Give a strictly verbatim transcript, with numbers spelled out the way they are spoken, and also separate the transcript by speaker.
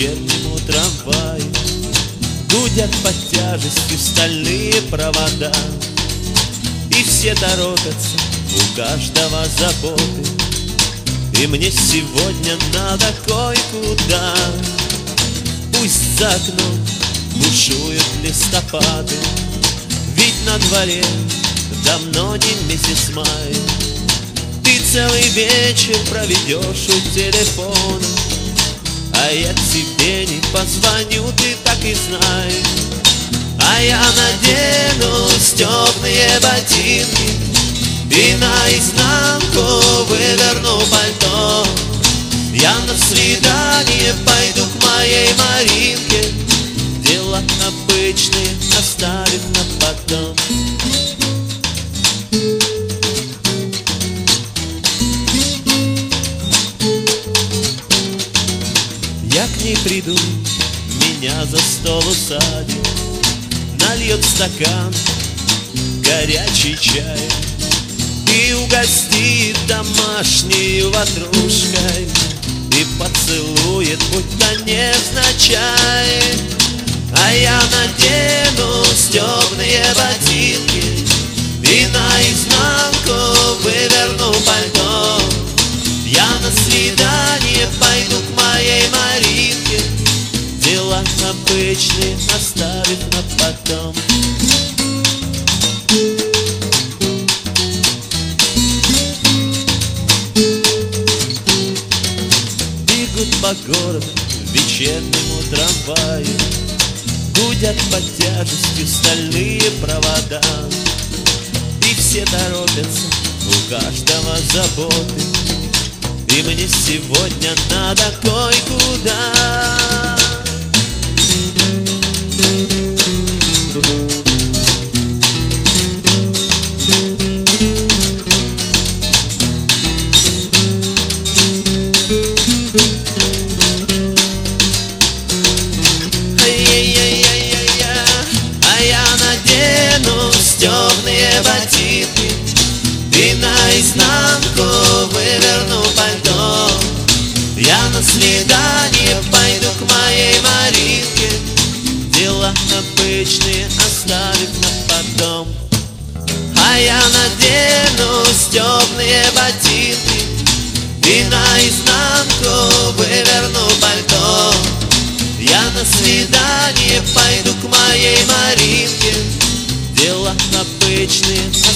Speaker 1: вечернему трамваю. Гудят под тяжестью стальные провода, и все торопятся, у каждого заботы. И мне сегодня надо кое-куда. Пусть за окном бушуют листопады, ведь на дворе давно не месяц май. Ты целый вечер проведешь у телефона, а я тебе не позвоню, ты так и знай. А я надену стёгные ботинки и наизнанку выверну пальто. Я на свидание пойду к моей Маринке, дела обычные оставив на потом. Я к ней приду, меня за стол усадит, нальет стакан горячий чай и угостит домашней ватрушкой, и поцелует, будто невзначай. А я надену стёгные ботинки и наизнанку выверну пальто. Я на свидание пойду к моей Маринке, дела обычные оставив на потом. Бегут по городу вечернему трамваю, гудят под тяжестью стальные провода, и все торопятся, у каждого заботы. И мне сегодня надо кое-куда. А я надену стёгные ботинки и наизнанку выверну пальто. Я на свидание пойду к моей Маринке, дела обычные оставив на потом. А я надену стёгные ботинки и наизнанку выверну пальто. Я на свидание пойду к моей Маринке, дела обычные